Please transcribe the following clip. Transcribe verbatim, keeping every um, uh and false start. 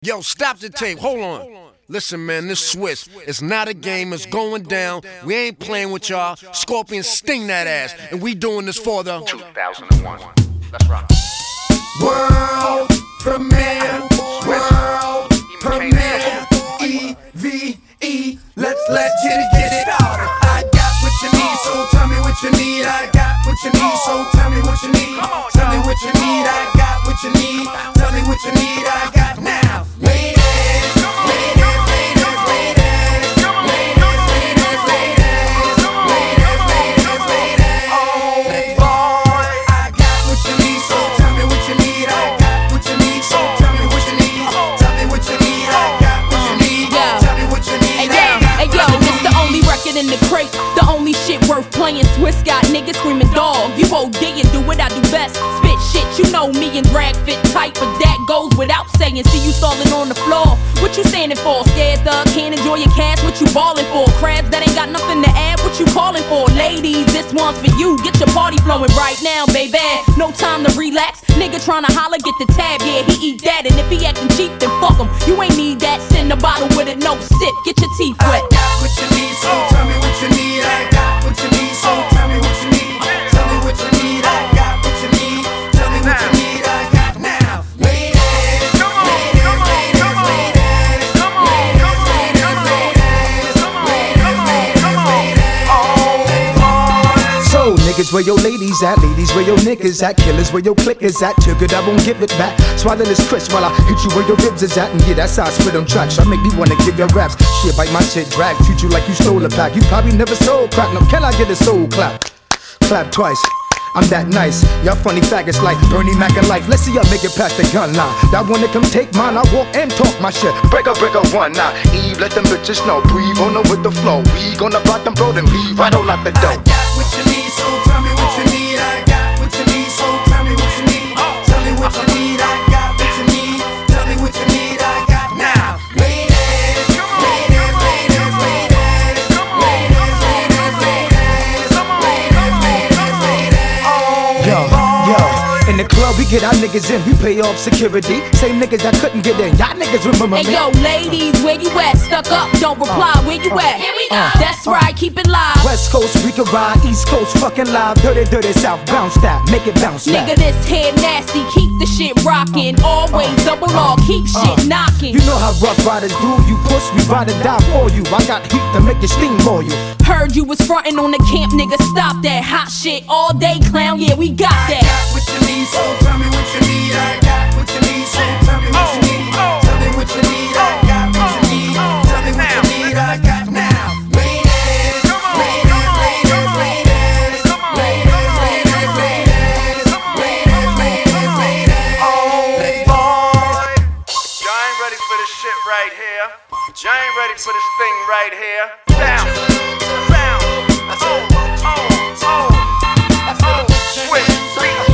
Yo, stop the tape. Hold on. Listen, man, this Swiss. It's not a game. It's going down. We ain't playing with y'all. Scorpion sting that ass. And we doing this for the two thousand one. Let's rock. World premiere. World premiere. E V E. Let's let's get it, get it started. I got what you need, so tell me what you need. I got what you need, so tell me what you need. Tell me what you need. I got what you need. Tell me what you need. I got now. Ladies, ladies, ladies, ladies, ladies, ladies, ladies, ladies, ladies, ladies. Oh boy, I got what you need, so tell me what you need. I got what you need, so tell me what you need. Tell me what you need. I got what you need. Tell me what you need. Hey yo, this the only record in the crate, the only shit worth playing. Swiss got niggas screaming dog. You O D and do what I do best. Spit shit, you know me and drag fit tight, but that goes without saying. See you stalling on the floor. What you standing for? Scared thug, can't enjoy your cash. What you ballin' for? Crabs that ain't got nothing to add. What you calling for? Ladies, this one's for you. Get your party flowing right now, baby. No time to relax. Nigga tryna holler, get the tab. Yeah, he eat that, and if he actin' cheap, then fuck him. You ain't need that. Send a bottle with it, no sip. Get your teeth wet. I got what you need, so tell me what you need. I got what you need, so tell me what you need. Tell me what you need. I got what you need. Tell me what you need. I got now. Ladies, ladies, ladies, ladies, ladies, ladies, ladies, ladies, ladies. Oh boy. So niggas, where your ladies at? Ladies, where your niggas at? Killers, where your clickers at? Took it, I won't give it back. Swallow this crisp while I hit you where your ribs is at. And yeah, that's how I spit on tracks. I make me wanna give your raps. Shit, bite my shit, drag. Treat you like you stole a pack. You probably never sold crack. No, can I get a soul clap? Clap twice. I'm that nice. Y'all funny faggots like Bernie Mac and life. Let's see y'all make it past the gun line. That wanna come take mine, I walk and talk my shit. Break up, break up one now. Eve, let them bitches know. Breathe on her with the flow. We gonna bottom blow them leave right on out the I door. got what you need, so tell me what you need. I got what you need, so tell me what you need. Tell me what you need. I got what you need. Tell me what you need. I got now. Ladies, ladies, ladies, ladies, ladies, ladies, ladies, ladies, ladies, ladies. Oh, Yo, yo, in the club we get our niggas in, we pay off security. Same niggas that couldn't get in, y'all niggas remember Hey me. yo, ladies, where you at? Stuck up, don't reply. Where you at? Here we go. That's right, keep it live. West Coast, we can ride, East Coast, fucking live. Dirty, dirty South, bounce that, make it bounce back. Nigga, this head nasty, keep the shit rockin'. Always double R, keep shit knockin'. You know how rough riders do, you push, we ride or die for you. I got heat to make you steam for you. Heard you was frontin' on the camp, nigga, stop that hot shit all day, clown, yeah, we got I that. got what you need, so tell me what you need. I got what you need, so tell me what you need. Tell me what you need. I got what you need. Tell me what you need. I got now. Ladies, ladies, ladies, ladies, ladies, ladies, ladies, ladies, ladies, ladies. Oh boy. Y'all ain't ready for this shit right here. Y'all ain't ready for this thing right here. Bounce, bounce, oh, oh, oh, oh, Swiss, beat